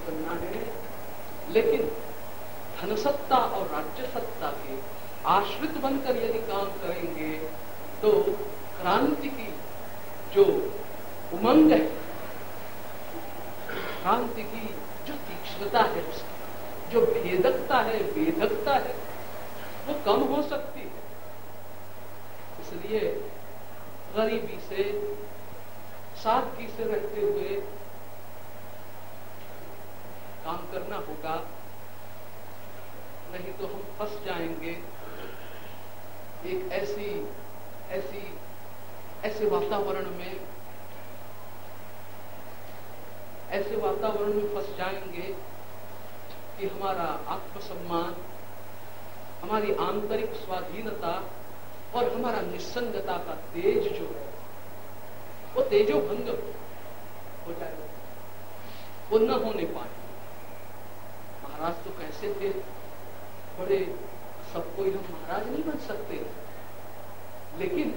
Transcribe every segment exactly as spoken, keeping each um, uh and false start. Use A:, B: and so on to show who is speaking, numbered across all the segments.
A: बनना है, लेकिन धनसत्ता और राज्य सत्ता के आश्रित बनकर यदि काम करेंगे तो क्रांति की जो उमंग है, क्रांति की जो तीक्ष्णता है, उसकी जो भेदकता है, वेधकता है, वो कम हो सकती है। इसलिए गरीबी से, सादगी से रहते हुए काम करना होगा, नहीं तो हम फंस जाएंगे एक ऐसी ऐसी ऐसे वातावरण में ऐसे वातावरण में फंस जाएंगे कि हमारा आत्मसम्मान, हमारी आंतरिक स्वाधीनता और हमारा निस्संगता का तेज जो है वो तेजो भंग हो जाएगा, वो न होने पाए। महाराज तो कैसे थे, बड़े, सब कोई हम महाराज नहीं बन सकते, लेकिन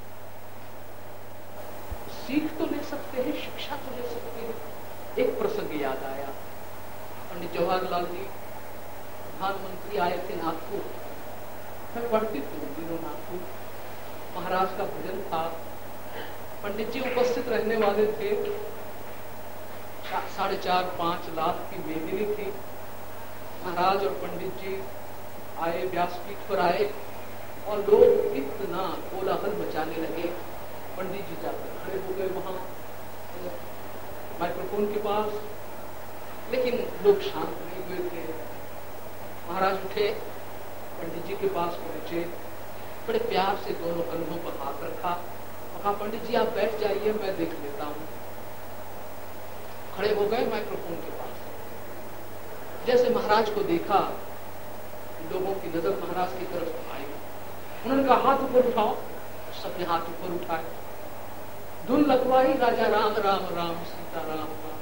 A: सीख तो ले सकते हैं, शिक्षा तो ले सकते हैं। एक प्रसंग याद आया, पंडित जवाहरलाल जी प्रधानमंत्री आए थे नागपुर, मैं पढ़ती थी उन दिनों नागपुर, महाराज का भजन था, पंडित जी उपस्थित रहने वाले थे, साढ़े चार पांच लाख की मेदिनी थी। महाराज और पंडित जी आए, व्यासपीठ पर आए और लोग इतना कोलाहल मचाने लगे। पंडित जी जाकर खड़े हो गए वहां माइक्रोफोन के पास, लेकिन लोग शांत नहीं हुए थे। महाराज उठे, पंडित जी के पास पहुंचे, बड़े प्यार से दोनों कंधों पर हाथ रखा, कहा पंडित जी आप बैठ जाइए, मैं देख लेता हूं। खड़े हो गए माइक्रोफोन के पास। जैसे महाराज को देखा, लोगों की नजर महाराज की तरफ आई, उन्होंने कहा हाथ ऊपर उठाओ, सबने हाथ ऊपर उठाए, धुन लगवाई, राजा राम राम राम सीता राम राम।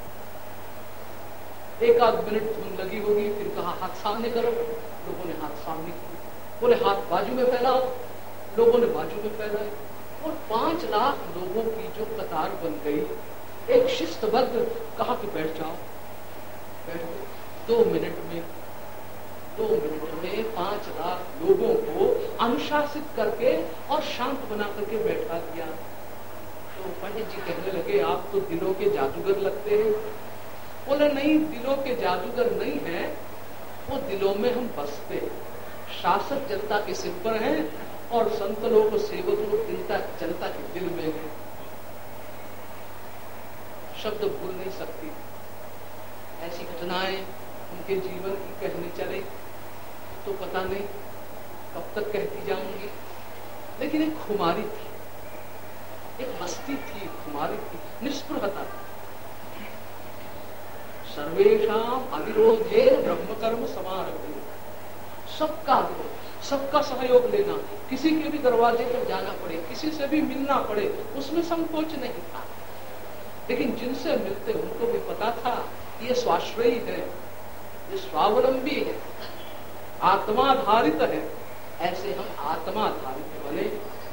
A: एक आध मिनट धुन लगी होगी, फिर कहा हाथ सामने करो, लोगों ने हाथ सामने किए, बोले हाथ बाजू में फैलाओ, लोगों ने बाजू में फैलाए, और पांच लाख लोगों की जो कतार बन गई, एक शिस्तबद्ध, कहा कि बैठ जाओ, बैठ गए। दो मिनट में दो मिनट में पांच लाख लोगों को अनुशासित करके और शांत बना करके बैठा दिया। तो पंडित जी कहने लगे आप तो दिलों के जादूगर लगते हैं। बोले नहीं, दिलों के जादूगर नहीं है, वो दिलों में हम बसते, शासक जनता के सिर पर हैं और संत लोग, सेवक लोग जनता जनता के दिल में है। शब्द भूल नहीं सकती। ऐसी घटनाएं उनके जीवन की कहने चले तो पता नहीं कब तक कहती जाऊंगी, लेकिन एक खुमारी थी, एक मस्ती थी, खुमारी थी, निष्पृहता थी। सर्वेषाम अविरोधे ब्रह्म कर्म समारंभे, सबका सबका सहयोग लेना, किसी के भी दरवाजे पर जाना पड़े, किसी से भी मिलना पड़े, उसमें संकोच नहीं था। लेकिन जिनसे मिलते उनको भी पता था ये स्वाश्रयी है, ये स्वावलंबी है, आत्माधारित है। ऐसे हम आत्माधारित बने,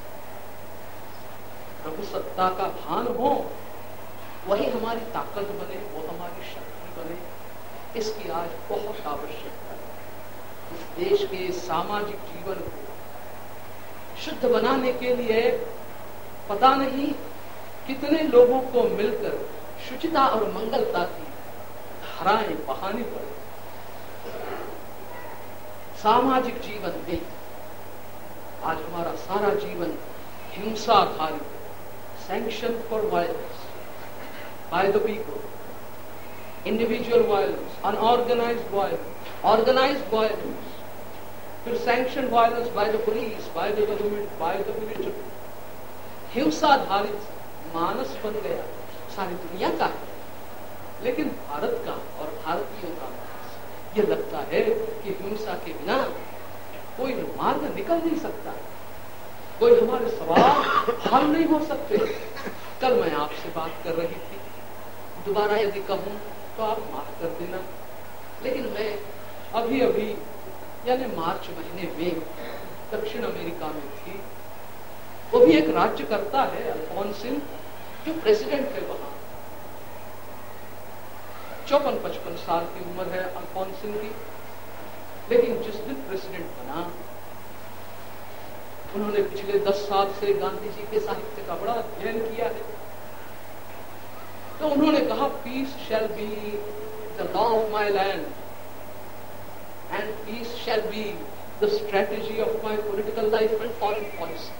A: प्रभु सत्ता का भान हो, वही हमारी ताकत बने, वो हमारी शक्ति बने। इसकी आज बहुत आवश्यकता है। इस देश के सामाजिक जीवन को शुद्ध बनाने के लिए पता नहीं कितने लोगों को मिलकर शुचिता और मंगलता की धाराएं बहानी पड़े। सामाजिक जीवन में आज हमारा सारा जीवन हिंसा आधारित, sanction for violence by the people, individual violence, unorganised violence, organised violence, फिर sanction violence by the police, by the government, by the military, हिंसा आधारित मानस बन गया सारी दुनिया का है। लेकिन भारत का और भारतीयों का यह लगता है कि हिंसा के बिना कोई मार्ग निकल नहीं सकता, कोई हमारे सवाल हल नहीं हो सकते। कल मैं आपसे बात कर रही थी, दोबारा यदि कहूं तो आप माफ कर देना, लेकिन मैं अभी अभी यानी मार्च महीने में दक्षिण अमेरिका में थी। वो भी एक राज्य करता है, अल्फोंसिन, जो प्रेसिडेंट है वहां, चौपन पचपन साल की उम्र है अल्फोंसिन की, लेकिन जिस दिन प्रेसिडेंट बना उन्होंने पिछले दस साल से गांधी जी के साहित्य का बड़ा अध्ययन किया है। तो उन्होंने कहा, peace shall be the law of my land and peace shall be the strategy of my political life and foreign policy.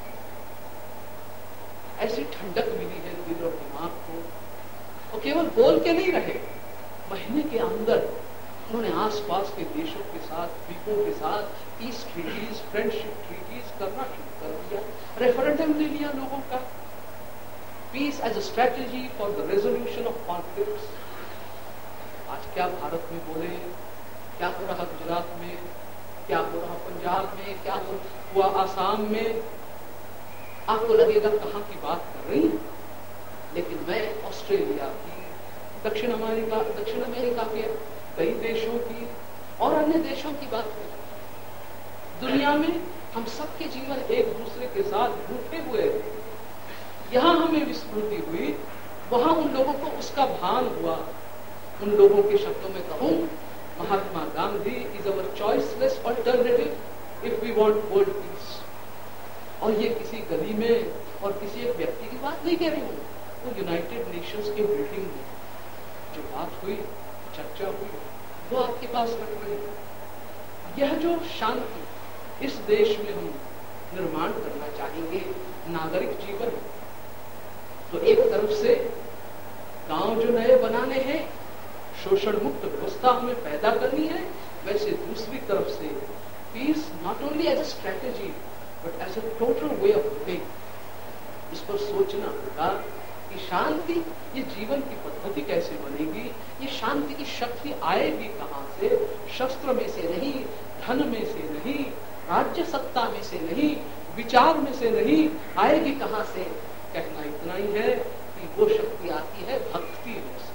A: ऐसी ठंडक मिली है दिल और दिमाग को, और केवल बोल के नहीं रहे, महीने के अंदर उन्होंने आसपास के देशों के साथ, द्वीपों के साथ पीस ट्रीटीज, फ्रेंडशिप ट्रीटीज करना शुरू कर दिया। रेफरेंडम ले लिया लोगों का, peace as a strategy for the resolution of conflicts. आज क्या भारत में बोले, क्या हो रहा गुजरात में, क्या हो रहा पंजाब में, क्या हो हुआ आसाम में, आपको लगेगा कहां की बात कर रही है। लेकिन मैं ऑस्ट्रेलिया की, दक्षिण अमेरिका दक्षिण अमेरिका के कई देशों की और अन्य देशों की बात करें। दुनिया में हम सबके जीवन एक दूसरे के साथ जुटे हुए थे। यहां हमें विस्मृति हुई, वहां उन लोगों को उसका भान हुआ। उन लोगों के शब्दों में कहूं, Mahatma Gandhi is our choiceless alternative if we want world peace. और ये किसी गली में और किसी एक व्यक्ति की बात नहीं कह रही हूं, वो यूनाइटेड नेशंस के बिल्डिंग में जो बात हुई, चर्चा हुई, वो आपके पास रख रही है। यह जो शांति इस देश में हम निर्माण करना चाहेंगे, नागरिक जीवन, तो एक तरफ से गांव जो नए बनाने हैं, शोषण मुक्त व्यवस्था हमें पैदा करनी है, वैसे दूसरी तरफ से peace not only as a strategy but as a total way of living. इस पर सोचना होगा कि शांति, ये जीवन की पद्धति कैसे बनेगी, ये शांति की शक्ति आएगी कहां से? शस्त्र में से नहीं, धन में से नहीं, राज्य सत्ता में से नहीं, विचार में से नहीं, आएगी कहां से? कहना इतना ही है कि वो शक्ति आती है भक्ति में से।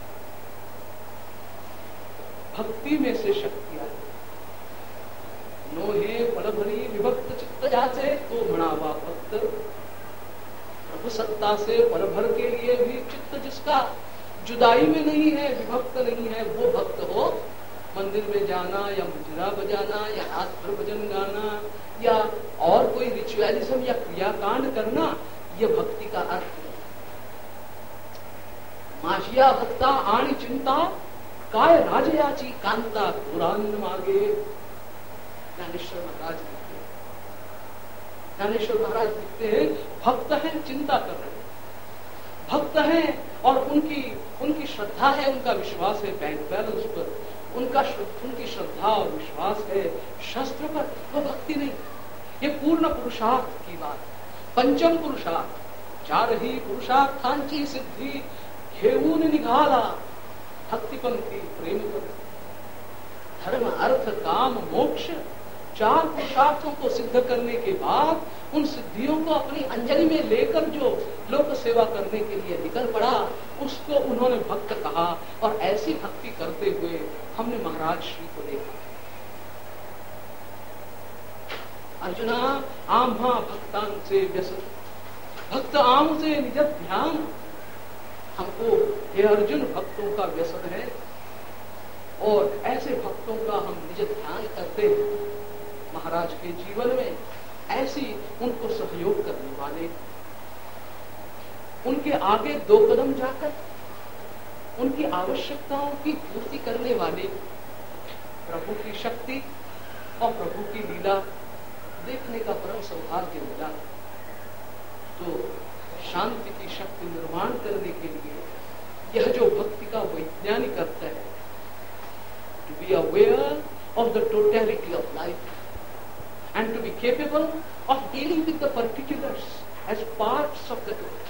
A: भक्ति में से शक्ति आती है। नोहे पल भरी विभक्त चित्त जासे तो मणावा भक्त। प्रभु सत्ता से पल भर के लिए भी चित्त जिसका जुदाई में नहीं है, विभक्त नहीं है, वो भक्त हो। मंदिर में जाना या मुजरा बजाना या हाथ भर भजन गाना या और कोई रिचुअलिज्म या क्रियाकांड करना, ये भक्ति का अर्थ है। माशिया भक्ता आणी चिंता काय राजयाची कांता पुराण मागे। ज्ञानेश्वर महाराज लिखते हैं, ज्ञानेश्वर महाराज लिखते हैं, भक्त हैं, चिंता कर रहे हैं, भक्त हैं और उनकी उनकी श्रद्धा है, उनका विश्वास है बैंक बैलेंस पर, उनका उनकी श्रद्धा और विश्वास है शस्त्र पर, वो भक्ति नहीं। ये पूर्ण पुरुषार्थ की बात, पंचम पुरुषार्थ, चार ही पुरुषार्थांची सिद्धि घेऊन निघाला भक्तिपंथी प्रेम कर। धर्म अर्थ काम मोक्ष, चार पुरुषार्थों को सिद्ध करने के बाद उन सिद्धियों को अपनी अंजलि में लेकर जो लोक सेवा करने के लिए निकल पड़ा, उसको उन्होंने भक्त कहा। और ऐसी भक्ति करते हुए हमने महाराज श्री को देखा। अर्जुना आम्हा भक्तान से व्यसन, भक्त आम से निज ध्यान। हमको हे अर्जुन भक्तों का व्यसन है और ऐसे भक्तों का हम निज ध्यान करते हैं। महाराज के जीवन में ऐसी उनको सहयोग करने वाले, उनके आगे दो कदम जाकर उनकी आवश्यकताओं की पूर्ति करने वाले, प्रभु की शक्ति और प्रभु की लीला देखने का परम सौभाग्य मिला। तो शांति की शक्ति निर्माण करने के लिए यह जो भक्ति का वैज्ञानिक अर्थ है, to be aware of the totality of life and to be capable of dealing with the particulars as parts of the total.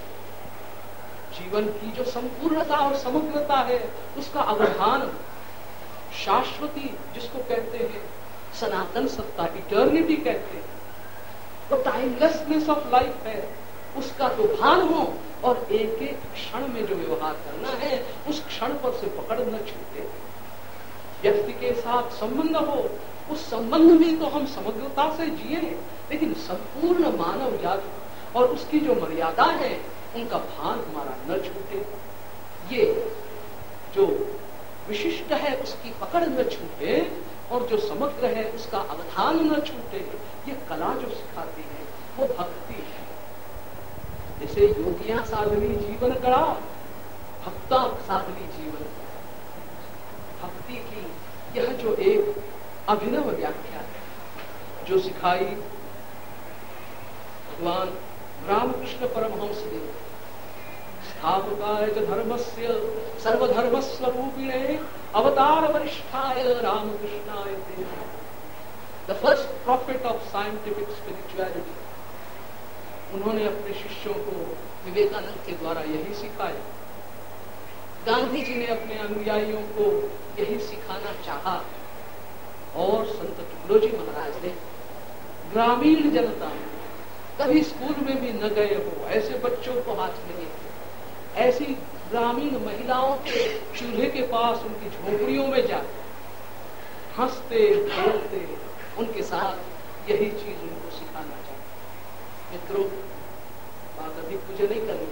A: जीवन की जो संपूर्णता और समग्रता है, उसका अवधान, शाश्वती जिसको कहते हैं, सनातन सत्ता, इटर्निटी कहते हैं, तो टाइमलेसनेस ऑफ लाइफ है, उसका तो भान हो और एक एक क्षण में जो व्यवहार करना है, उस क्षण पर से पकड़ न छूटे। व्यक्ति के साथ संबंध हो, उस संबंध में तो हम समग्रता से जिए, लेकिन संपूर्ण मानव जाति और उसकी जो मर्यादा है, उनका भान हमारा न छूटे। ये जो विशिष्ट है उसकी पकड़ न छूटे और जो समग्र है उसका अवधान न छूटे, ये कला जो सिखाती है वो भक्ति है। जैसे योगियां साधनी जीवन कला, भक्ता साधनी जीवन। भक्ति की यह जो एक अभिनव व्याख्या है जो सिखाई भगवान रामकृष्ण परमहंस ने, स्थापकाय च धर्मस्य सर्वधर्म स्वरूपिणे अवतार वरिष्ठाय रामकृष्णाय ते, the first prophet of scientific spirituality. उन्होंने अपने शिष्यों को विवेकानंद के द्वारा यही सिखाया। गांधी जी ने अपने अनुयायियों को यही सिखाना चाहा और संत तुकडोजी महाराज ने ग्रामीण जनता में, कभी स्कूल में भी न गए हो ऐसे बच्चों को हाथ में लेते, ऐसी ग्रामीण महिलाओं के चूल्हे के पास उनकी झोपड़ियों में जाते, हंसते खेलते उनके साथ यही चीज उनको सिखाना चाहते। मित्रों, बात अभी मुझे नहीं करनी।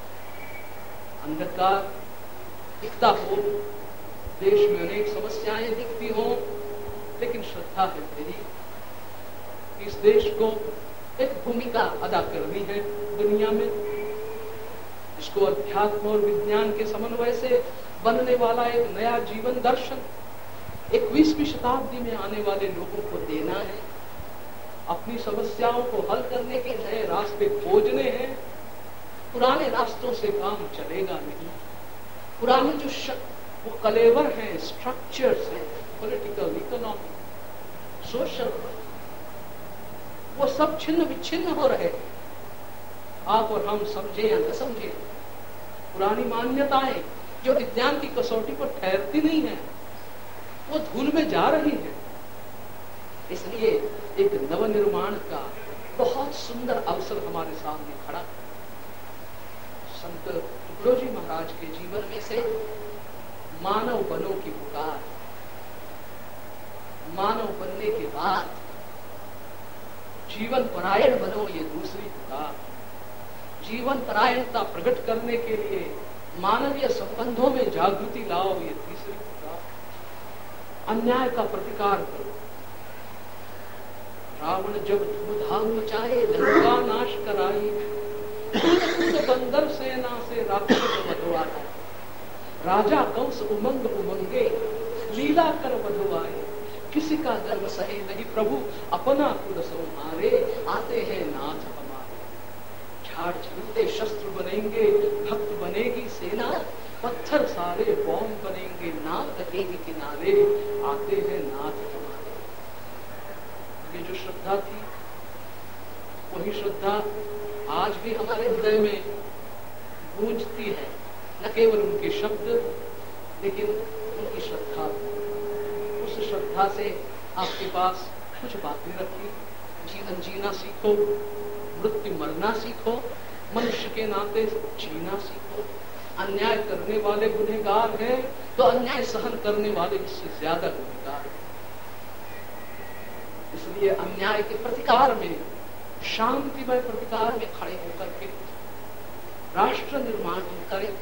A: अंधकार दिखता हो, देश में अनेक समस्याएं दिखती हो, लेकिन श्रद्धा है मेरी, इस देश को एक भूमिका अदा करनी है दुनिया में, इसको अध्यात्म और विज्ञान के समन्वय से बनने वाला एक नया जीवन दर्शन इक्कीसवीं शताब्दी में आने वाले लोगों को देना है। अपनी समस्याओं को हल करने के नए रास्ते खोजने हैं। पुराने रास्तों से काम चलेगा नहीं। पुराने जो शक, वो कलेवर हैं, स्ट्रक्चर्स हैं, पॉलिटिकल, इकोनॉमिक, सोशल, वो सब छिन्न विच्छिन्न हो रहे। आप और हम समझे या न समझे, पुरानी मान्यताएं जो विज्ञान की कसौटी पर ठहरती नहीं है, वो धूल में जा रही है। इसलिए एक नवनिर्माण का बहुत सुंदर अवसर हमारे सामने खड़ा है। संत तुकडोजी महाराज के जीवन में से मानव बनो की पुकार, मानव बनने के बाद जीवन परायण बनो, ये दूसरी पुकार। जीवन परायणता प्रकट करने के लिए मानवीय संबंधों में जागृति लाओ, ये तीसरी पुकार। अन्याय का प्रतिकार करो। रावण जब धूमधाम मचाए, लंका नाश कराई, बंदर सेना से राक्षस वधवाए, राजा कंस उमंग उमंगे, लीला कर वधवाए, किसी का गर्व सहे नहीं प्रभु अपना कुल संहारे, आते हैं नाथ हमारे। झाड़ झूलते शस्त्र बनेंगे, भक्त बनेगी सेना, पत्थर सारे बॉम्ब बनेंगे, नाव रखेगी किनारे, आते हैं नाथ हमारे। ये जो श्रद्धा थी, वही श्रद्धा आज भी हमारे हृदय में गूंजती है। न केवल उनके शब्द, लेकिन उनकी श्रद्धा। उस श्रद्धा से आपके पास कुछ बातें रखी। जीवन जीना सीखो, मृत्यु मरना सीखो, मनुष्य के नाते जीना सीखो। अन्याय करने वाले गुनहगार हैं तो अन्याय सहन करने वाले इससे ज्यादा गुनहगार हैं। इसलिए अन्याय के प्रतिकार में, शांतिमय प्रतिकार में खड़े होकर के राष्ट्र निर्माण करें।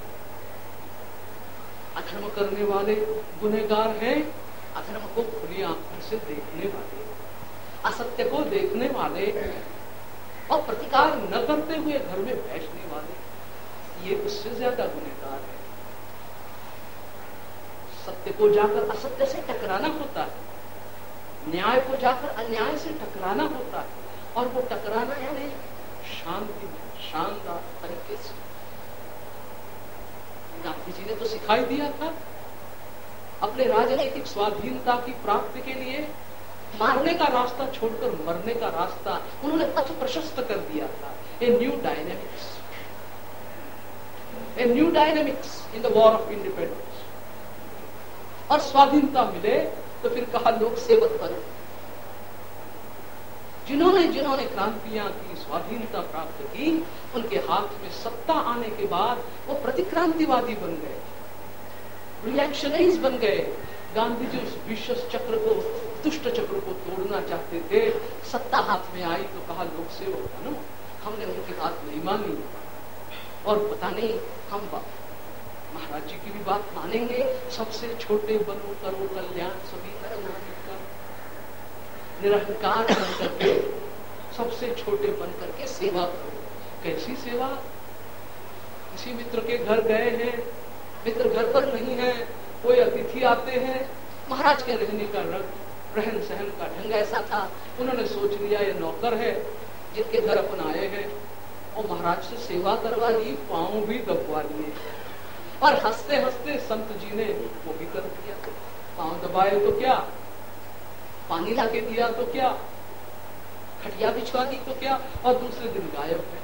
A: अधर्म करने वाले गुनहगार हैं, अधर्म को खुली आंखों से देखने वाले, असत्य को देखने वाले और प्रतिकार न करते हुए घर में बैठने वाले, ये उससे ज्यादा गुनहगार है। सत्य को जाकर असत्य से टकराना होता है, न्याय को जाकर अन्याय से टकराना होता है, और वो टकराना यानी शांति में, शानदार तरीके से। गांधी जी ने तो सिखाई दिया था, अपने राजनीतिक स्वाधीनता की प्राप्ति के लिए मारने का रास्ता छोड़कर मरने का रास्ता उन्होंने पथ प्रशस्त कर दिया था। A new dynamics, a new dynamics in the war of independence. और स्वाधीनता मिले तो फिर कहा लोक सेवक बनो। जिन्होंने जिन्होंने क्रांतियां की, स्वाधीनता प्राप्त की, उनके हाथ में सत्ता आने के बाद वो प्रतिक्रांतिवादी बन गए, रिएक्शनरीज बन गए। गांधी जी उस विशेष चक्र को, दुष्ट चक्र को तोड़ना चाहते थे। सत्ता हाथ में आई तो कहा लोक सेवक बनो। हमने उनकी बात नहीं मानी और पता नहीं हम महाराज जी की भी बात मानेंगे, सबसे छोटे बनो करो कल्याण सभी नर नारी का। निरहंकार बन करके, सबसे छोटे बन करके सेवा करो। कैसी सेवा? किसी मित्र के घर गए हैं, मित्र घर पर नहीं है, कोई अतिथि आते हैं, महाराज के रहने का रंग रहन सहन का ढंग ऐसा था, उन्होंने सोच लिया ये नौकर है जिनके घर अपन आए हैं, और महाराज से सेवा करवा ली, पांव भी दबवा लिए, और हंसते हंसते संत जी ने वो भी कर दिया। पांव दबाए तो क्या, पानी लाके दिया तो क्या, खटिया बिछवा दी तो क्या, और दूसरे दिन गायब है।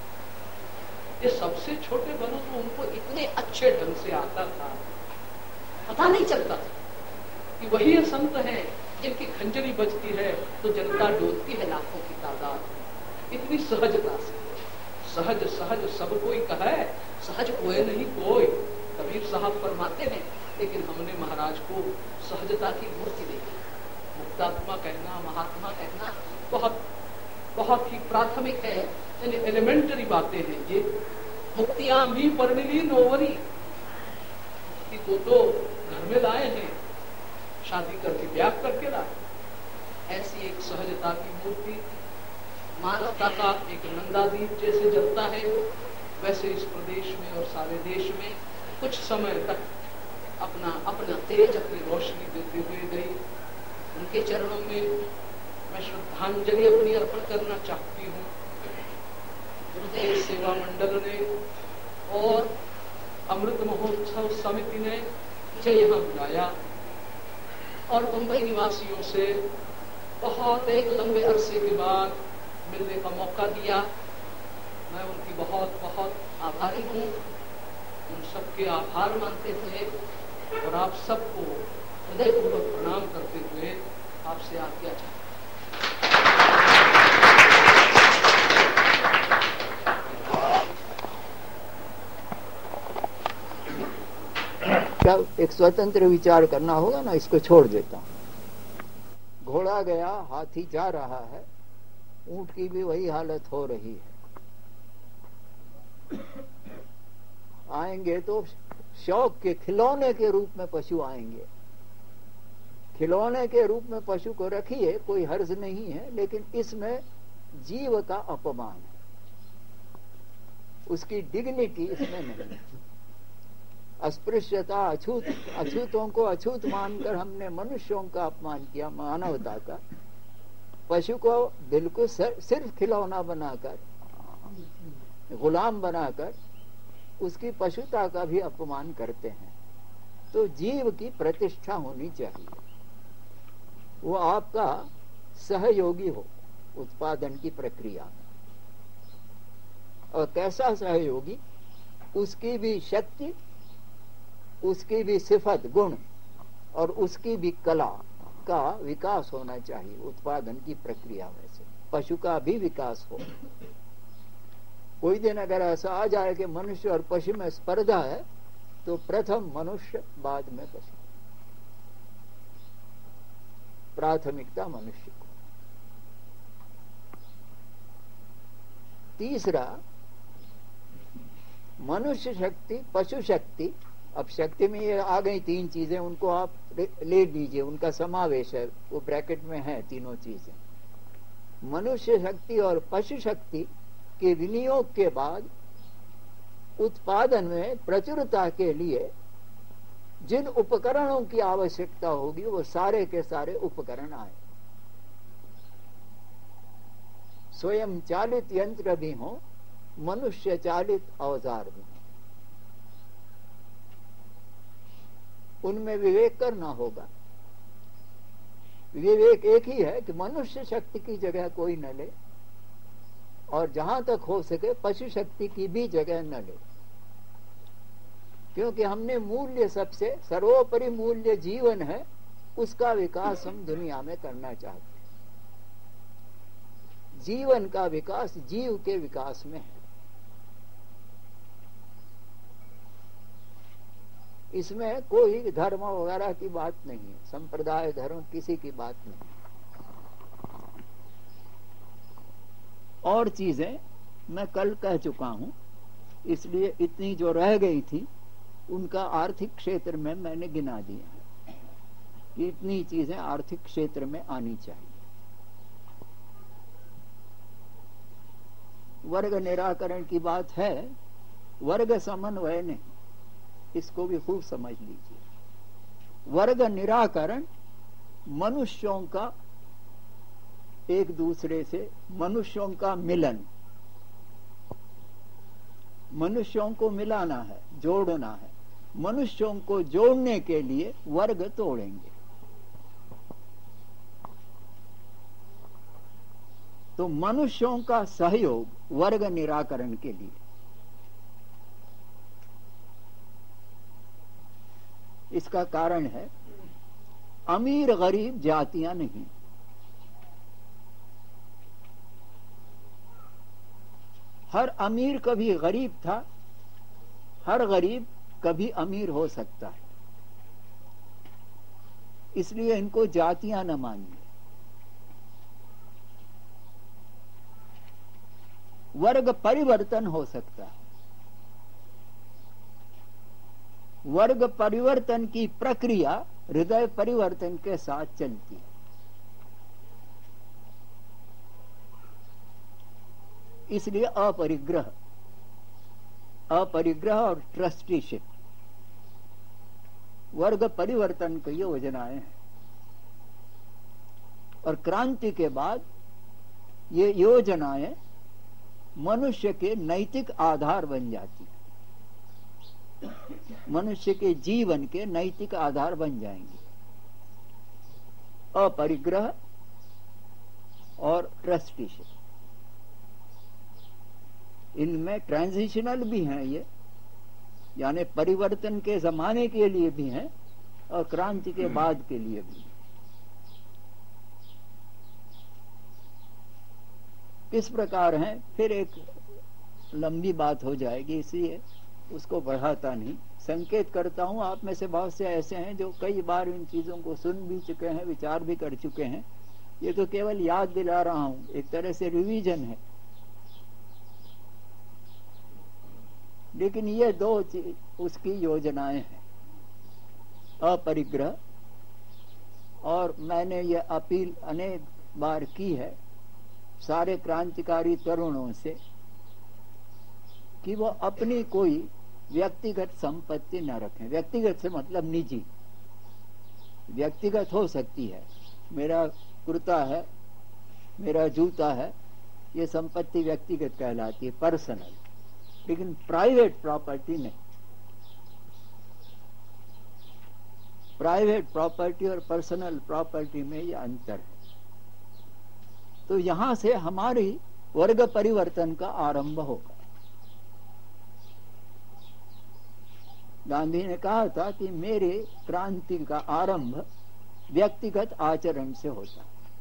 A: ये सबसे छोटे बनो तो उनको इतने अच्छे ढंग से आता था, पता नहीं चलता था कि वही संत हैं जिनकी खंजरी बजती है तो जनता डोलती है लाखों की तादाद। इतनी सहजता से, सहज सहज सब कोई कहा है, सहज कोई नहीं कोई, कबीर साहब फरमाते हैं। लेकिन हमने महाराज को सहजता की मूर्ति देखी। मुक्तात्मा कहना, महात्मा कहना बहुत बहुत ही प्राथमिक है, यानी एलिमेंटरी बातें हैं ये। मुक्तियां भी परमिली नोवरी, मुक्ति को तो घर में लाए हैं, शादी करके ब्याह करके लाए। ऐसी एक सहजता की मूर्ति, मानवता का एक नंदादीप जैसे जलता है, वैसे इस प्रदेश में और सारे देश में कुछ समय तक अपना अपना तेज, अपनी रोशनी देते हुए गई। उनके चरणों में मैं श्रद्धांजलि अपनी अर्पण करना चाहती हूँ। गुरुदेव सेवा मंडल ने और अमृत महोत्सव समिति ने मुझे यहाँ बुलाया और मुंबई निवासियों से बहुत एक लंबे अरसे के बाद मिलने का मौका दिया। मैं उनकी बहुत बहुत आभारी हूँ। उन सबके आभार मानते हुए और आप सबको हृदयपूर्वक प्रणाम करते हुए आपसे आज्ञा चाहता हूँ।
B: क्या एक स्वतंत्र विचार करना होगा ना, इसको छोड़ देता हूं। घोड़ा गया, हाथी जा रहा है, ऊंट की भी वही हालत हो रही है। आएंगे तो शौक के खिलौने के रूप में पशु आएंगे। खिलौने के रूप में पशु को रखिए, कोई हर्ज नहीं है, लेकिन इसमें जीव का अपमान है, उसकी डिग्निटी इसमें नहीं है। अस्पृश्यता, अछूत, अछूतों को अछूत मानकर हमने मनुष्यों का अपमान किया, मानवता का। पशु को बिल्कुल सिर्फ खिलौना बनाकर, गुलाम बनाकर उसकी पशुता का भी अपमान करते हैं। तो जीव की प्रतिष्ठा होनी चाहिए, वो आपका सहयोगी हो उत्पादन की प्रक्रिया में। और कैसा सहयोगी? उसकी भी शक्ति, उसकी भी सिफत, गुण और उसकी भी कला का विकास होना चाहिए उत्पादन की प्रक्रिया में से। पशु का भी विकास हो। कोई दिन अगर ऐसा आ जाए कि मनुष्य और पशु में स्पर्धा है, तो प्रथम मनुष्य, बाद में पशु। प्राथमिकता मनुष्य को। तीसरा, मनुष्य शक्ति, पशु शक्ति। अब शक्ति में ये आ गई तीन चीजें, उनको आप ले लीजिए, उनका समावेश है, वो ब्रैकेट में है तीनों चीजें। मनुष्य शक्ति और पशु शक्ति के विनियोग के बाद उत्पादन में प्रचुरता के लिए जिन उपकरणों की आवश्यकता होगी, वो सारे के सारे उपकरण आए। स्वयं चालित यंत्र भी हो, मनुष्य चालित औजार भी हो। उनमें विवेक करना होगा। विवेक एक ही है कि मनुष्य शक्ति की जगह कोई न ले, और जहां तक हो सके पशु शक्ति की भी जगह न ले। क्योंकि हमने मूल्य, सबसे सर्वोपरि मूल्य जीवन है, उसका विकास हम दुनिया में करना चाहते हैं। जीवन का विकास जीव के विकास में है। इसमें कोई धर्म वगैरह की बात नहीं है, संप्रदाय धर्म किसी की बात नहीं। और चीजें मैं कल कह चुका हूं, इसलिए इतनी जो रह गई थी उनका आर्थिक क्षेत्र में मैंने गिना दिया है कि इतनी चीजें आर्थिक क्षेत्र में आनी चाहिए। वर्ग निराकरण की बात है, वर्ग समन्वय नहीं, इसको भी खूब समझ लीजिए। वर्ग निराकरण मनुष्यों का एक दूसरे से, मनुष्यों का मिलन, मनुष्यों को मिलाना है, जोड़ना है। मनुष्यों को जोड़ने के लिए वर्ग तोड़ेंगे। तो मनुष्यों का सहयोग वर्ग निराकरण के लिए, इसका कारण है अमीर गरीब जातियां नहीं। हर अमीर कभी गरीब था, हर गरीब कभी अमीर हो सकता है, इसलिए इनको जातियां न मानिए। वर्ग परिवर्तन हो सकता है। वर्ग परिवर्तन की प्रक्रिया हृदय परिवर्तन के साथ चलती है। इसलिए अपरिग्रह, अपरिग्रह और ट्रस्टीशिप वर्ग परिवर्तन की योजनाएं हैं। और क्रांति के बाद ये योजनाएं मनुष्य के नैतिक आधार बन जाती, मनुष्य के जीवन के नैतिक आधार बन जाएंगे। अपरिग्रह और ट्रस्टीशिप, इनमें ट्रांजिशनल भी हैं, ये यानी परिवर्तन के जमाने के लिए भी हैं और क्रांति के बाद के लिए भी। किस प्रकार हैं, फिर एक लंबी बात हो जाएगी, इसलिए उसको बढ़ाता नहीं। संकेत करता हूं, आप में से बहुत से ऐसे हैं जो कई बार इन चीजों को सुन भी चुके हैं, विचार भी कर चुके हैं। ये तो केवल याद दिला रहा हूं, एक तरह से रिवीजन है। लेकिन ये दो उसकी योजनाएं हैं, अपरिग्रह, और मैंने ये अपील अनेक बार की है सारे क्रांतिकारी तरुणों से कि वो अपनी कोई व्यक्तिगत संपत्ति न रखें। व्यक्तिगत से मतलब निजी, व्यक्तिगत हो सकती है, मेरा कुर्ता है, मेरा जूता है, ये संपत्ति व्यक्तिगत कहलाती है, पर्सनल। लेकिन प्राइवेट प्रॉपर्टी नहीं। प्राइवेट प्रॉपर्टी और पर्सनल प्रॉपर्टी में ये अंतर है। तो यहां से हमारी वर्ग परिवर्तन का आरंभ होगा। गांधी ने कहा था कि मेरे क्रांति का आरंभ व्यक्तिगत आचरण से होता।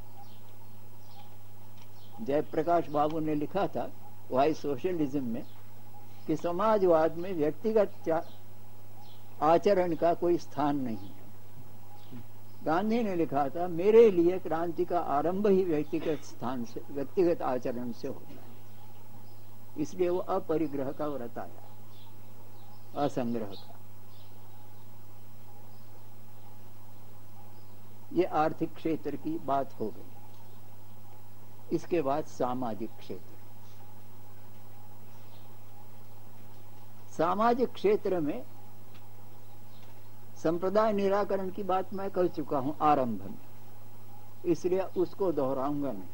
B: जयप्रकाश बाबू ने लिखा था वाई सोशलिज्म में कि समाजवाद में व्यक्तिगत आचरण का कोई स्थान नहीं है। गांधी ने लिखा था मेरे लिए क्रांति का आरंभ ही व्यक्तिगत स्थान से, व्यक्तिगत आचरण से होता है। इसलिए वो अपरिग्रह का व्रत आया, असंग्रह का। ये आर्थिक क्षेत्र की बात हो गई। इसके बाद सामाजिक क्षेत्र। सामाजिक क्षेत्र में संप्रदाय निराकरण की बात मैं कह चुका हूं आरंभ में, इसलिए उसको दोहराऊंगा नहीं।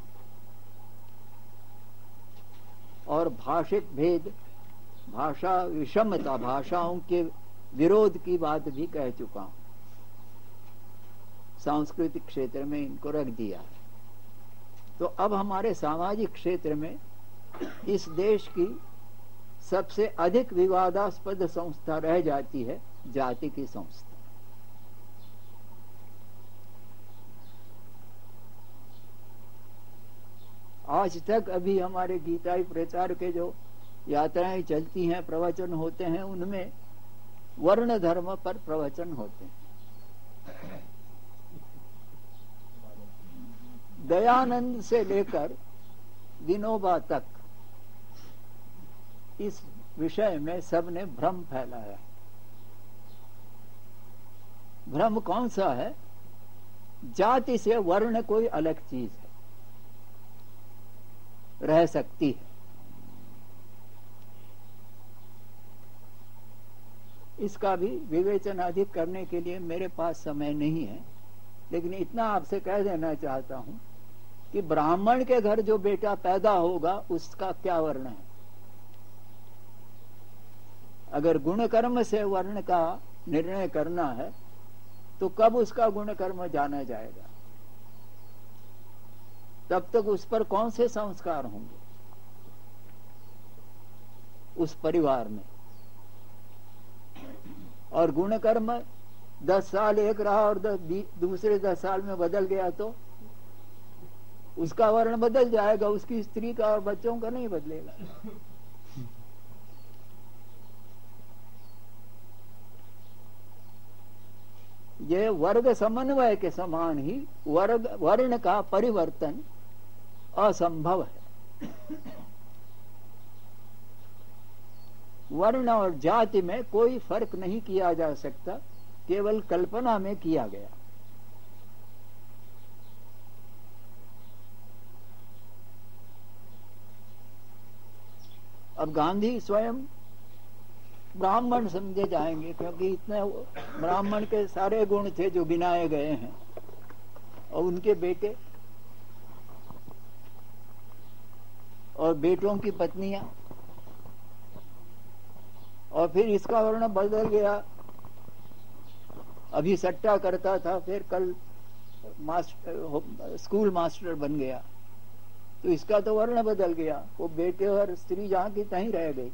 B: और भाषिक भेद, भाषा विषमता, भाषाओं के विरोध की बात भी कह चुका हूं। सांस्कृतिक क्षेत्र में इनको रख दिया है। तो अब हमारे सामाजिक क्षेत्र में इस देश की सबसे अधिक विवादास्पद संस्था रह जाती है जाति की संस्था। आज तक अभी हमारे गीताई प्रचार के जो यात्राएं चलती हैं, प्रवचन होते हैं, उनमें वर्ण धर्म पर प्रवचन होते हैं। दयानंद से लेकर विनोबा तक इस विषय में सबने भ्रम फैलाया। भ्रम कौन सा है? जाति से वर्ण कोई अलग चीज है, रह सकती है। इसका भी विवेचन अधिक करने के लिए मेरे पास समय नहीं है, लेकिन इतना आपसे कह देना चाहता हूं कि ब्राह्मण के घर जो बेटा पैदा होगा उसका क्या वर्ण है। अगर गुण कर्म से वर्ण का निर्णय करना है तो कब उसका गुण कर्म जाना जाएगा? तब तक उस पर कौन से संस्कार होंगे उस परिवार में। और गुण कर्म दस साल एक रहा और दस, दूसरे दस साल में बदल गया तो उसका वर्ण बदल जाएगा, उसकी स्त्री का और बच्चों का नहीं बदलेगा। ये वर्ग समन्वय के समान ही वर्ग वर्ण का परिवर्तन असंभव है। वर्ण और जाति में कोई फर्क नहीं किया जा सकता, केवल कल्पना में किया गया। अब गांधी स्वयं ब्राह्मण समझे जाएंगे, क्योंकि इतने ब्राह्मण के सारे गुण थे जो गिनाए गए हैं, और उनके बेटे और बेटों की पत्नियां, और फिर इसका वर्ण बदल गया। अभी सट्टा करता था, फिर कल मास्टर स्कूल मास्टर बन गया, तो इसका तो वर्ण बदल गया। वो बेटे और स्त्री जहां की तहीं रह गई।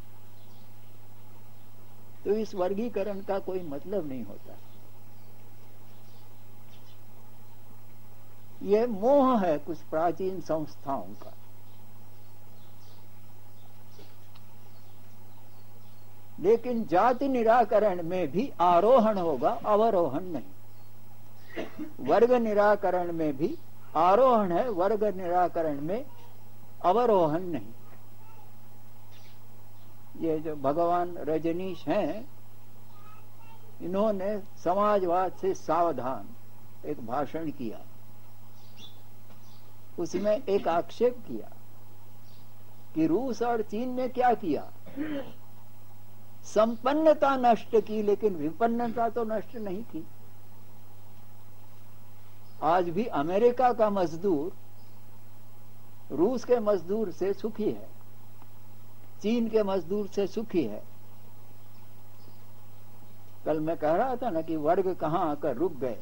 B: तो इस वर्गीकरण का कोई मतलब नहीं होता। यह मोह है कुछ प्राचीन संस्थाओं का। लेकिन जाति निराकरण में भी आरोहण होगा, अवरोहण नहीं। वर्ग निराकरण में भी आरोहण है, वर्ग निराकरण में अवरोहण नहीं। ये जो भगवान रजनीश हैं, इन्होंने समाजवाद से सावधान एक भाषण किया। उसमें एक आक्षेप किया कि रूस और चीन ने क्या किया, संपन्नता नष्ट की, लेकिन विपन्नता तो नष्ट नहीं की। आज भी अमेरिका का मजदूर रूस के मजदूर से सुखी है, चीन के मजदूर से सुखी है। कल मैं कह रहा था ना कि वर्ग कहां आकर रुक गए।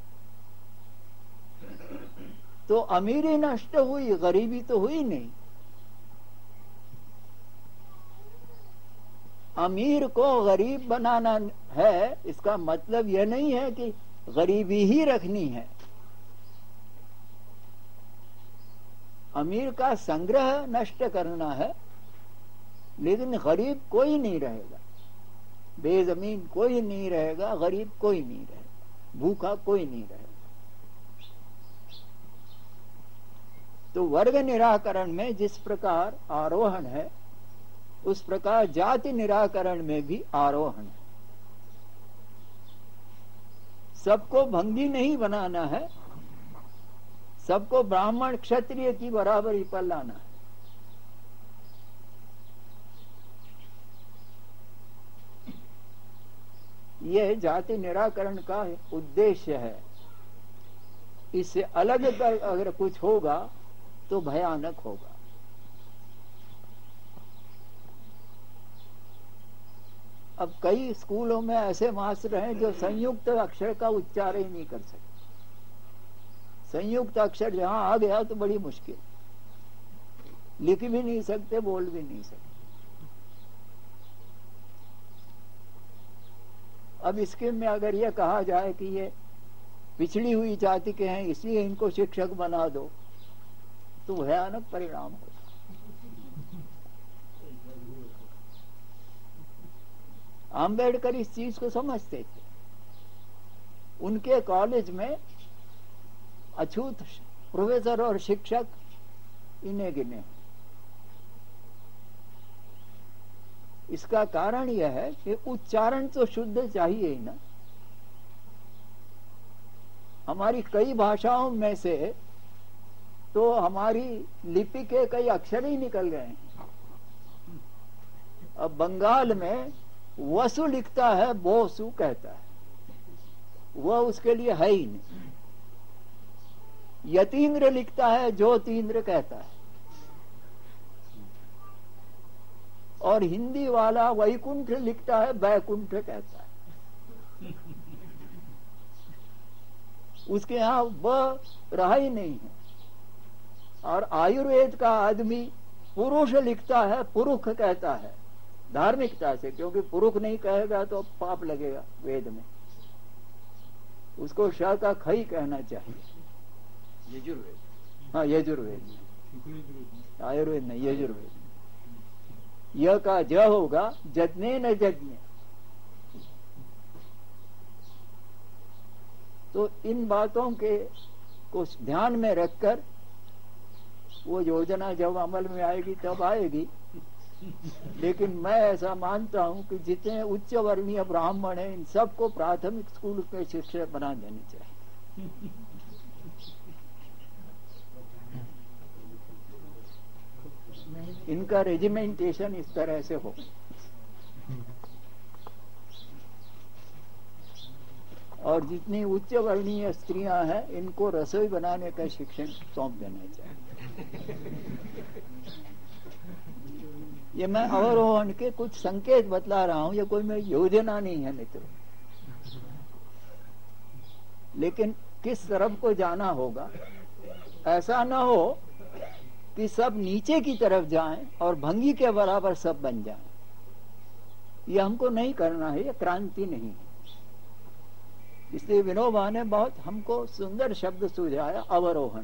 B: तो अमीरी नष्ट हुई, गरीबी तो हुई नहीं। अमीर को गरीब बनाना है, इसका मतलब यह नहीं है कि गरीबी ही रखनी है। अमीर का संग्रह नष्ट करना है, लेकिन गरीब कोई नहीं रहेगा। बेजमीन कोई नहीं रहेगा, गरीब कोई नहीं रहेगा, भूखा कोई नहीं रहेगा। तो वर्ग निराकरण में जिस प्रकार आरोहण है, उस प्रकार जाति निराकरण में भी आरोहण है। सबको भंगी नहीं बनाना है, सबको ब्राह्मण क्षत्रिय की बराबरी पर लाना है। यह जाति निराकरण का उद्देश्य है। इससे अलग अगर कुछ होगा तो भयानक होगा। अब कई स्कूलों में ऐसे मास्टर हैं जो संयुक्त अक्षर का उच्चारण ही नहीं कर सकते। संयुक्त अक्षर जहां आ गया तो बड़ी मुश्किल, लिख भी नहीं सकते, बोल भी नहीं सकते। अब इसके में अगर यह कहा जाए कि ये पिछड़ी हुई जाति के हैं इसलिए इनको शिक्षक बना दो, तो भयानक परिणाम होगा। आम्बेडकर इस चीज को समझते थे। उनके कॉलेज में अछूत प्रोफेसर और शिक्षक इन्हें गिने। इसका कारण यह है कि उच्चारण तो शुद्ध चाहिए ही ना। हमारी कई भाषाओं में से तो हमारी लिपि के कई अक्षर ही निकल गए हैं। अब बंगाल में वसु लिखता है, बोसु कहता है, वह उसके लिए है ही नहीं। यतीन्द्र लिखता है, ज्योतीन्द्र कहता है। और हिंदी वाला वैकुंठ लिखता है, बैकुंठ कहता है। उसके यहां वह रहा ही नहीं है। और आयुर्वेद का आदमी पुरुष लिखता है, पुरुष कहता है, धार्मिकता से, क्योंकि पुरुष नहीं कहेगा तो पाप लगेगा वेद में। उसको श का खई कहना चाहिए।
C: यजुर्वेद।
B: हाँ, यजुर्वेद, आयुर्वेद नहीं, यजुर्वेद। य का ज होगा, जज्ञे न जज्ञे। तो इन बातों के को ध्यान में रखकर वो योजना जब अमल में आएगी तब आएगी। लेकिन मैं ऐसा मानता हूं कि जितने उच्च वर्णीय ब्राह्मण हैं, इन सबको प्राथमिक स्कूल के शिक्षक बना देने चाहिए। इनका रेजिमेंटेशन इस तरह से हो। और जितनी उच्च वर्णीय स्त्रियां हैं, इनको रसोई बनाने का शिक्षण सौंप देना चाहिए। ये मैं अवरोहण के कुछ संकेत बतला रहा हूं, ये कोई मैं योजना नहीं है मित्रों। लेकिन किस तरफ को जाना होगा, ऐसा ना हो कि सब नीचे की तरफ जाएं और भंगी के बराबर सब बन जाएं। ये हमको नहीं करना है, ये क्रांति नहीं है। इसलिए विनोबा ने बहुत हमको सुंदर शब्द सुझाया, अवरोहण,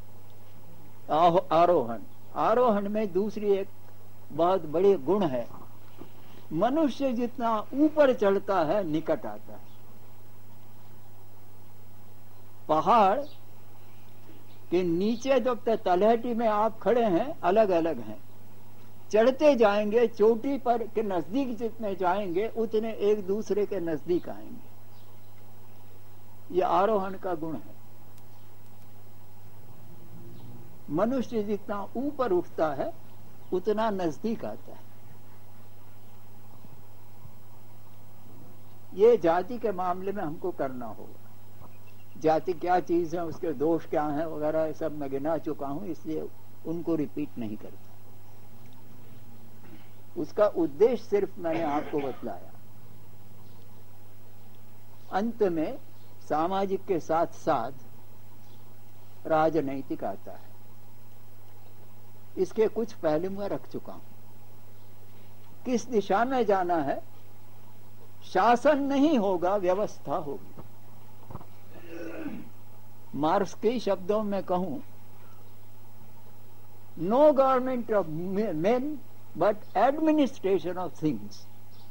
B: आरोहण। आरोहण में दूसरी एक बहुत बड़ी गुण है, मनुष्य जितना ऊपर चढ़ता है निकट आता है। पहाड़ के नीचे जब तक तलहटी में आप खड़े हैं, अलग अलग हैं, चढ़ते जाएंगे, चोटी पर के नजदीक जितने जाएंगे उतने एक दूसरे के नजदीक आएंगे। यह आरोहण का गुण है। मनुष्य जितना ऊपर उठता है उतना नजदीक आता है। ये जाति के मामले में हमको करना होगा। जाति क्या चीज है, उसके दोष क्या हैं वगैरह सब मैं गिना चुका हूं, इसलिए उनको रिपीट नहीं करता। उसका उद्देश्य सिर्फ मैंने आपको बतलाया। अंत में सामाजिक के साथ साथ राजनैतिक आता है। इसके कुछ पहलू मैं रख चुका हूं। किस दिशा में जाना है? शासन नहीं होगा, व्यवस्था होगी। मार्क्स के शब्दों में कहूं, no government of men but administration of things.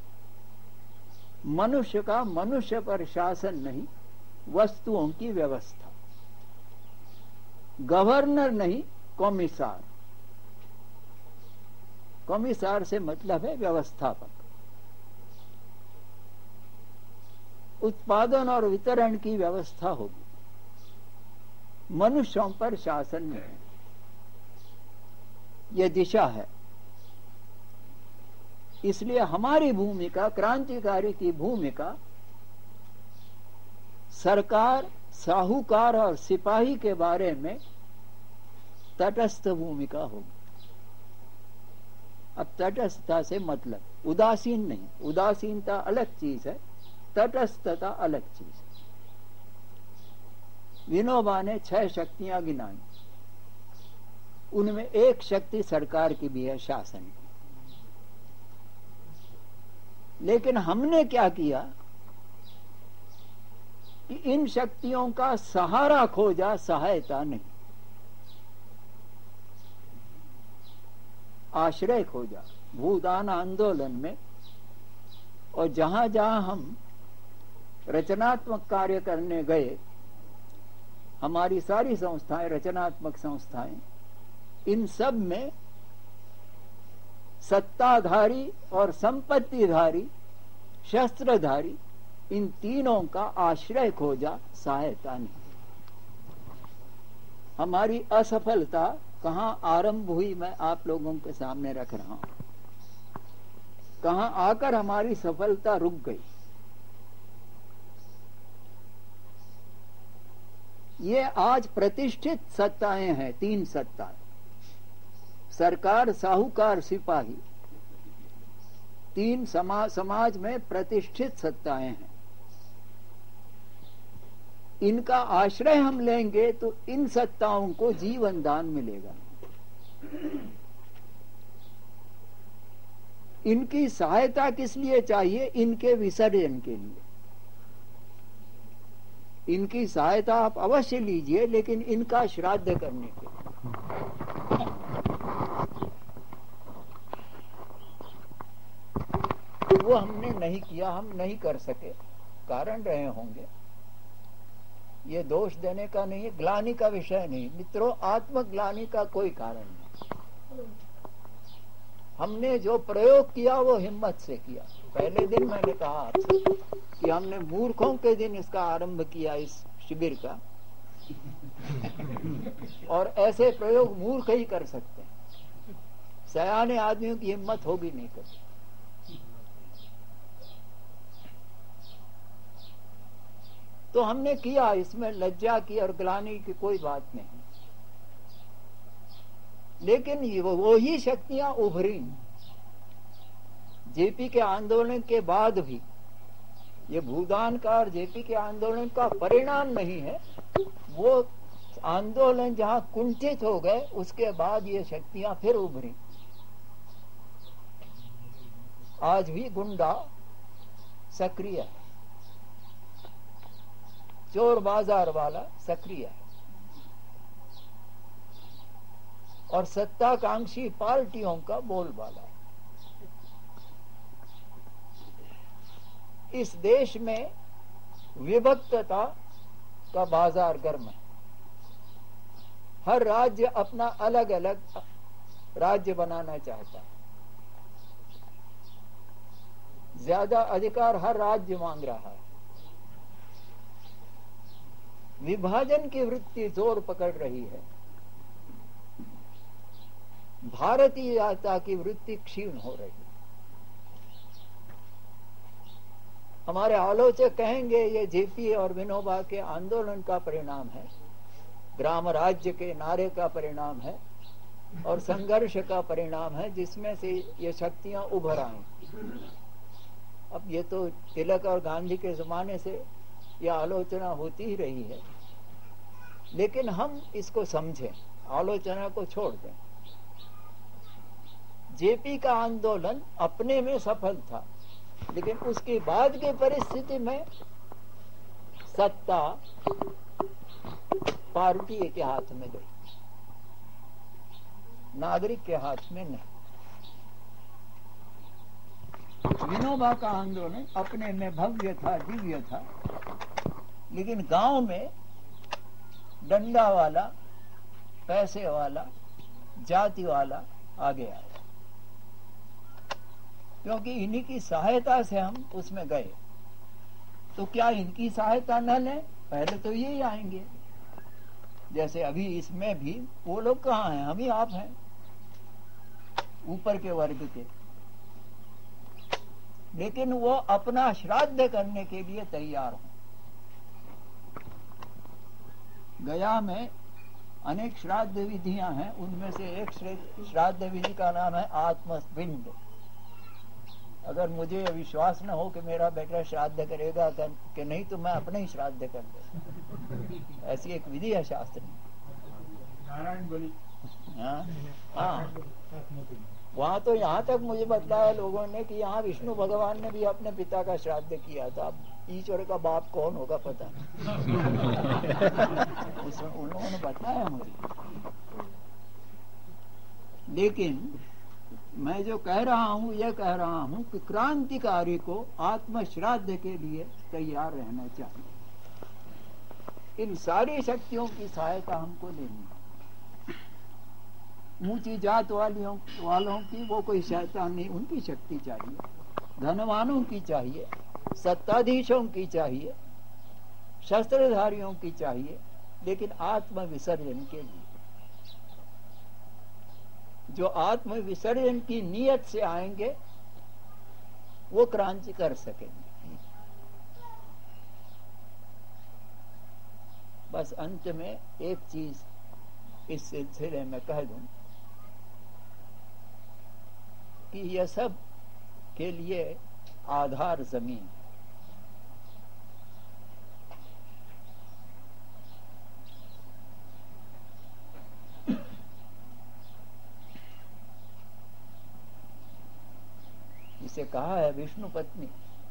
B: मनुष्य का मनुष्य पर शासन नहीं, वस्तुओं की व्यवस्था। गवर्नर नहीं, कॉमिसार। कॉमिसार से मतलब है व्यवस्थापक। उत्पादन और वितरण की व्यवस्था होगी, मनुष्यों पर शासन नहीं। यह दिशा है। इसलिए हमारी भूमिका, क्रांतिकारी की भूमिका, सरकार, साहूकार और सिपाही के बारे में तटस्थ भूमिका होगी। अब तटस्थता से मतलब उदासीन नहीं, उदासीनता अलग चीज है, तटस्थता अलग चीज है। विनोबा ने छह शक्तियां गिनाई, उनमें एक शक्ति सरकार की भी है, शासन की। लेकिन हमने क्या किया कि इन शक्तियों का सहारा खोजा, सहायता नहीं। आश्रय खोजा भूदान आंदोलन में। और जहां जहां हम रचनात्मक कार्य करने गए, हमारी सारी संस्थाएं रचनात्मक संस्थाएं, इन सब में सत्ताधारी और संपत्तिधारी, शस्त्रधारी, इन तीनों का आश्रय खोजा, सहायता नहीं। हमारी असफलता कहाँ आरंभ हुई मैं आप लोगों के सामने रख रहा हूं। कहाँ आकर हमारी सफलता रुक गई। ये आज प्रतिष्ठित सत्ताएं हैं, तीन सत्ताएं, सरकार, साहूकार, सिपाही, तीन समाज समाज में प्रतिष्ठित सत्ताएं हैं। इनका आश्रय हम लेंगे तो इन सत्ताओं को जीवन दान मिलेगा। इनकी सहायता किस लिए चाहिए? इनके विसर्जन के लिए। इनकी सहायता आप अवश्य लीजिए, लेकिन इनका श्राद्ध करने के लिए। वो हमने नहीं किया, हम नहीं कर सके, कारण रहे होंगे। ये दोष देने का नहीं है, ग्लानि का विषय नहीं मित्रों, आत्मग्लानि का कोई कारण नहीं। हमने जो प्रयोग किया वो हिम्मत से किया। पहले दिन मैंने कहा आपसे कि हमने मूर्खों के दिन इसका आरंभ किया, इस शिविर का। और ऐसे प्रयोग मूर्ख ही कर सकते हैं, सयाने आदमियों की हिम्मत होगी नहीं कर। तो हमने किया, इसमें लज्जा की और ग्लानि की कोई बात नहीं। लेकिन वो ही शक्तियां उभरी जेपी के आंदोलन के बाद भी। ये भूदान का और जेपी के आंदोलन का परिणाम नहीं है, वो आंदोलन जहां कुंठित हो गए उसके बाद ये शक्तियां फिर उभरी। आज भी गुंडा सक्रिय है, चोर बाजार वाला सक्रिय है, और सत्ताकांक्षी पार्टियों का बोलबाला है। इस देश में विभक्तता का बाजार गर्म है। हर राज्य अपना अलग अलग राज्य बनाना चाहता है। ज्यादा अधिकार हर राज्य मांग रहा है। विभाजन की वृत्ति जोर पकड़ रही है। भारतीयता की वृत्ति क्षीण हो रही है। हमारे आलोचक कहेंगे ये जेपी और विनोबा के आंदोलन का परिणाम है, ग्राम राज्य के नारे का परिणाम है, और संघर्ष का परिणाम है, जिसमें से ये शक्तियां उभर आई। अब ये तो तिलक और गांधी के जमाने से यह आलोचना होती ही रही है, लेकिन हम इसको समझें, आलोचना को छोड़ दें। जेपी का आंदोलन अपने में सफल था, लेकिन उसके बाद की परिस्थिति में सत्ता पार्टी के हाथ में गई, नागरिक के हाथ में नहीं। विनोबा का आंदोलन अपने में भव्य था, दिव्य था, लेकिन गांव में डंडा वाला, पैसे वाला, जाति वाला आगे आया, क्योंकि इन्हीं की सहायता से हम उसमें गए। तो क्या इनकी सहायता न लें? पहले तो ये ही आएंगे। जैसे अभी इसमें भी वो लोग कहाँ हैं? हम ही आप हैं, ऊपर के वर्ग के। लेकिन वो अपना श्राद्ध करने के लिए तैयार हो। गया में अनेक श्राद्ध विधियां हैं, उनमें से एक श्राद्ध विधि का नाम है आत्मपिंड। अगर मुझे विश्वास न हो कि मेरा बेटा श्राद्ध करेगा कि नहीं, तो मैं अपने ही श्राद्ध कर दूं। ऐसी एक विधि है शास्त्र में।
C: नारायण बलि।
B: हाँ हाँ, वहां तो यहाँ तक मुझे बतलाया लोगों ने कि यहाँ विष्णु भगवान ने भी अपने पिता का श्राद्ध किया था। अब ईश्वर का बाप कौन होगा पता नहीं। उन लोगों ने बताया मुझे। लेकिन मैं जो कह रहा हूँ, यह कह रहा हूँ कि क्रांतिकारी को आत्म श्राद्ध के लिए तैयार रहना चाहिए। इन सारी शक्तियों की सहायता हमको लेनी है। ऊंची जात वालियों वालों की वो कोई सहायता नहीं, उनकी शक्ति चाहिए। धनवानों की चाहिए, सत्ताधीशों की चाहिए, शस्त्रधारियों की चाहिए, लेकिन आत्म विसर्जन के लिए। जो आत्म विसर्जन की नीयत से आएंगे वो क्रांति कर सकेंगे। बस अंत में एक चीज इस सिलसिले में कह दूं कि यह सब के लिए आधार जमीन है। इसे कहा है विष्णु पत्नी,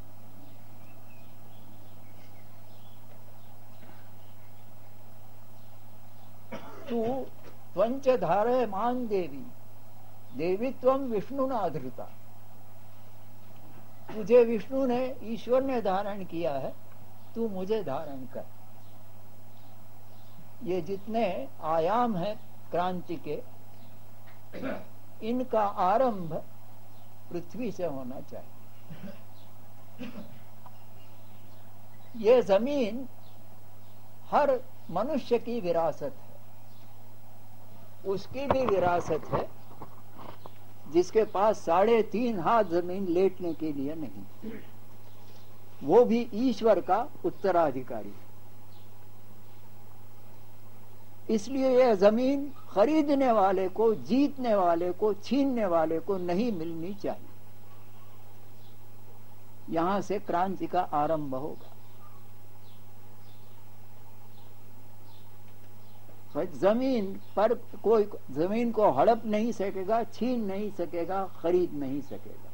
B: तू त्वंच धारय मान देवी देवी त्वम विष्णु न अधृता। तुझे विष्णु ने, ईश्वर ने धारण किया है, तू मुझे धारण कर। ये जितने आयाम हैं क्रांति के, इनका आरंभ पृथ्वी से होना चाहिए। ये जमीन हर मनुष्य की विरासत है, उसकी भी विरासत है जिसके पास साढ़े तीन हाथ जमीन लेटने के लिए नहीं, वो भी ईश्वर का उत्तराधिकारी है। इसलिए यह जमीन खरीदने वाले को, जीतने वाले को, छीनने वाले को नहीं मिलनी चाहिए। यहां से क्रांति का आरंभ होगा। जमीन पर कोई जमीन को हड़प नहीं सकेगा, छीन नहीं सकेगा, खरीद नहीं सकेगा।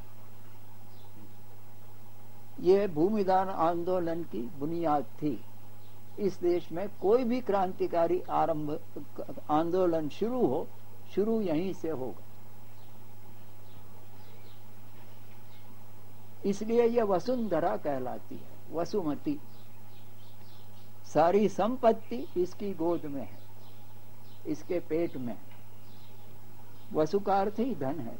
B: यह भूमिदान आंदोलन की बुनियाद थी। इस देश में कोई भी क्रांतिकारी आरंभ आंदोलन शुरू हो, शुरू यहीं से होगा। इसलिए यह वसुंधरा कहलाती है, वसुमती। सारी संपत्ति इसकी गोद में है, इसके पेट में। वसु का अर्थ ही धन है।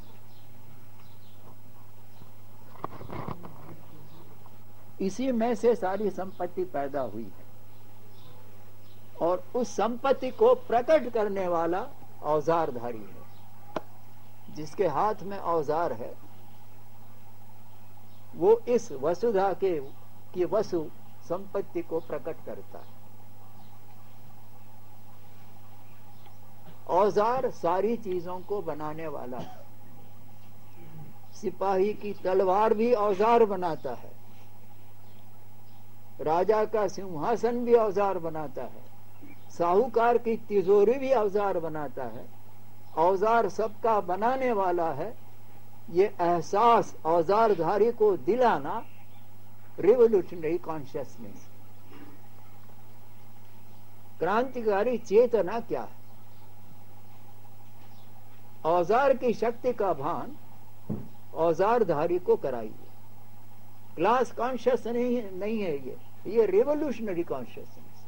B: इसी में से सारी संपत्ति पैदा हुई है और उस संपत्ति को प्रकट करने वाला औजारधारी है। जिसके हाथ में औजार है वो इस वसुधा के की वसु संपत्ति को प्रकट करता है। औजार सारी चीजों को बनाने वाला है। सिपाही की तलवार भी औजार बनाता है, राजा का सिंहासन भी औजार बनाता है, साहूकार की तिजोरी भी औजार बनाता है। औजार सबका बनाने वाला है। ये एहसास औजारधारी को दिलाना रिवोल्यूशनरी कॉन्शियसनेस, क्रांतिकारी चेतना क्या है। औजार की शक्ति का भान औजारधारी को कराइए। क्लास कॉन्शियस नहीं, नहीं है ये ये रिवोल्यूशनरी कॉन्शियसनेस।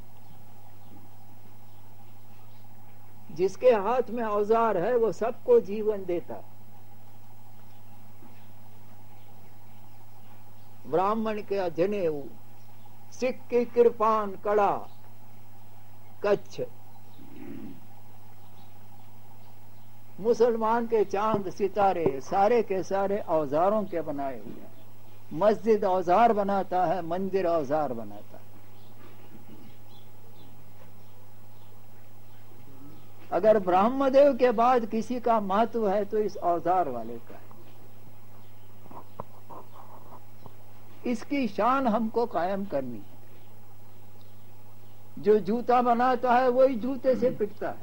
B: जिसके हाथ में औजार है वो सबको जीवन देता है। ब्राह्मण के जनेऊ, सिख की कृपान कड़ा, कच्छ, मुसलमान के चांद सितारे सारे के औजारे औजारों के बनाए हुए हैं। मस्जिद औजार बनाता है, मंदिर औजार बनाता है। अगर ब्रह्मदेव के बाद किसी का महत्व है तो इस औजार वाले का है। इसकी शान हमको कायम करनी है। जो जूता बनाता है वही जूते से पिटता है,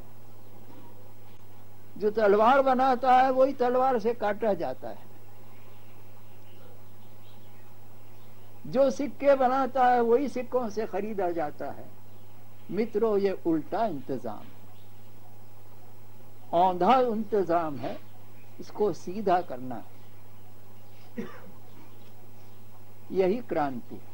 B: जो तलवार बनाता है वही तलवार से काटा जाता है, जो सिक्के बनाता है वही सिक्कों से खरीदा जाता है। मित्रों, ये उल्टा इंतजाम, औंधा इंतजाम है। इसको सीधा करना है। यही क्रांति है।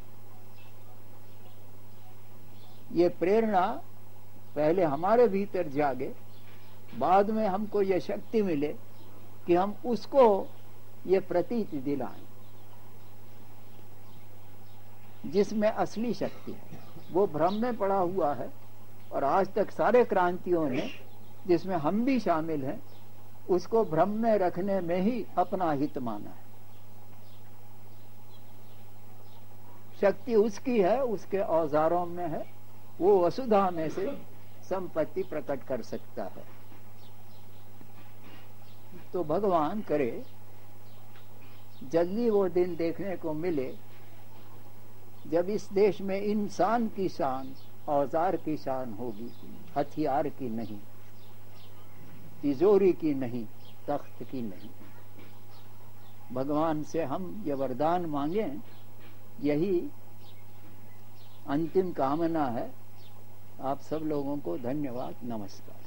B: ये प्रेरणा पहले हमारे भीतर जागे, बाद में हमको ये शक्ति मिले कि हम उसको ये प्रतीति दिलाएं जिसमें असली शक्ति है। वो भ्रम में पड़ा हुआ है। और आज तक सारे क्रांतियों ने, जिसमें हम भी शामिल हैं, उसको भ्रम में रखने में ही अपना हित माना है। शक्ति उसकी है, उसके औजारों में है, वो वसुधा में से संपत्ति प्रकट कर सकता है। तो भगवान करे जल्दी वो दिन देखने को मिले जब इस देश में इंसान की शान औजार की शान होगी, हथियार की नहीं, तिजोरी की नहीं, तख्त की नहीं। भगवान से हम ये वरदान मांगे, यही अंतिम कामना है। आप सब लोगों को धन्यवाद, नमस्कार।